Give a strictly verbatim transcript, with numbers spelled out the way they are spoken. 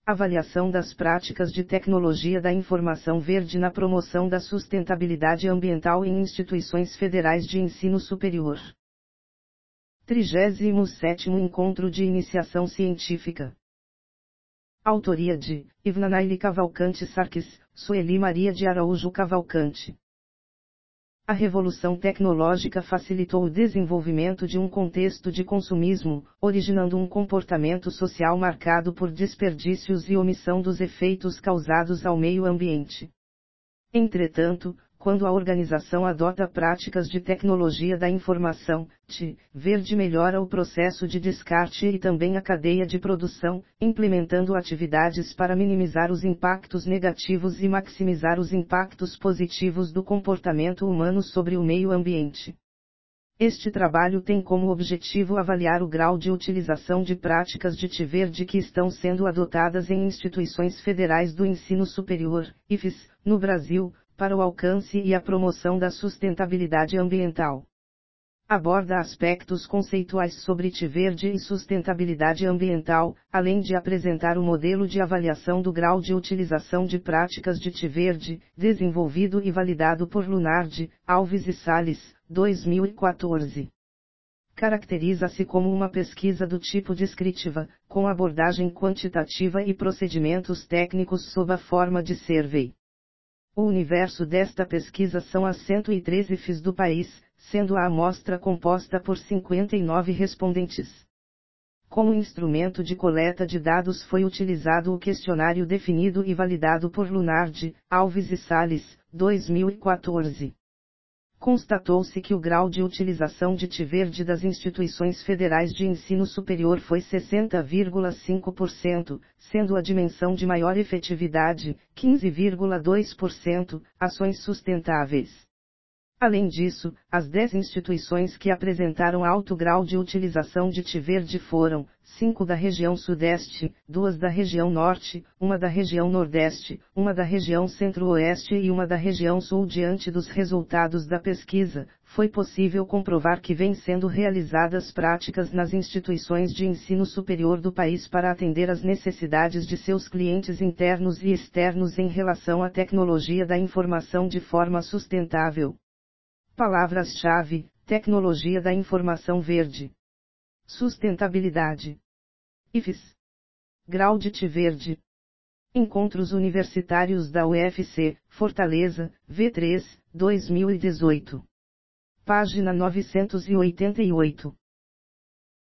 Avaliação das práticas de tecnologia da informação verde na promoção da sustentabilidade ambiental em instituições federais de ensino superior. trigésimo sétimo Encontro de Iniciação Científica. Autoria de Ivnanaile Cavalcante Sarques, Sueli Maria de Araújo Cavalcante. A revolução tecnológica facilitou o desenvolvimento de um contexto de consumismo, originando um comportamento social marcado por desperdícios e omissão dos efeitos causados ao meio ambiente. Entretanto, quando a organização adota práticas de tecnologia da informação, T I, verde melhora o processo de descarte e também a cadeia de produção, implementando atividades para minimizar os impactos negativos e maximizar os impactos positivos do comportamento humano sobre o meio ambiente. Este trabalho tem como objetivo avaliar o grau de utilização de práticas de T I verde que estão sendo adotadas em instituições federais do ensino superior, I F E S, no Brasil, para o alcance e a promoção da sustentabilidade ambiental. Aborda aspectos conceituais sobre T I verde e sustentabilidade ambiental, além de apresentar o modelo de avaliação do grau de utilização de práticas de T I verde, desenvolvido e validado por Lunardi, Alves e Salles, dois mil e quatorze. Caracteriza-se como uma pesquisa do tipo descritiva, com abordagem quantitativa e procedimentos técnicos sob a forma de survey. O universo desta pesquisa são as cento e treze I F E S do país, sendo a amostra composta por cinquenta e nove respondentes. Como instrumento de coleta de dados foi utilizado o questionário definido e validado por Lunardi, Alves e Salles, dois mil e quatorze. Constatou-se que o grau de utilização de T I verde das instituições federais de ensino superior foi sessenta vírgula cinco por cento, sendo a dimensão de maior efetividade, quinze vírgula dois por cento, ações sustentáveis. Além disso, as dez instituições que apresentaram alto grau de utilização de T I verde foram, cinco da região Sudeste, duas da região Norte, uma da região Nordeste, uma da região Centro-Oeste e uma da região Sul. Diante dos resultados da pesquisa, foi possível comprovar que vêm sendo realizadas práticas nas instituições de ensino superior do país para atender às necessidades de seus clientes internos e externos em relação à tecnologia da informação de forma sustentável. Palavras-chave: tecnologia da informação verde. Sustentabilidade. I F E S. Grau de T I verde. Encontros Universitários da U F C, Fortaleza, V três, dois mil e dezoito. Página novecentos e oitenta e oito.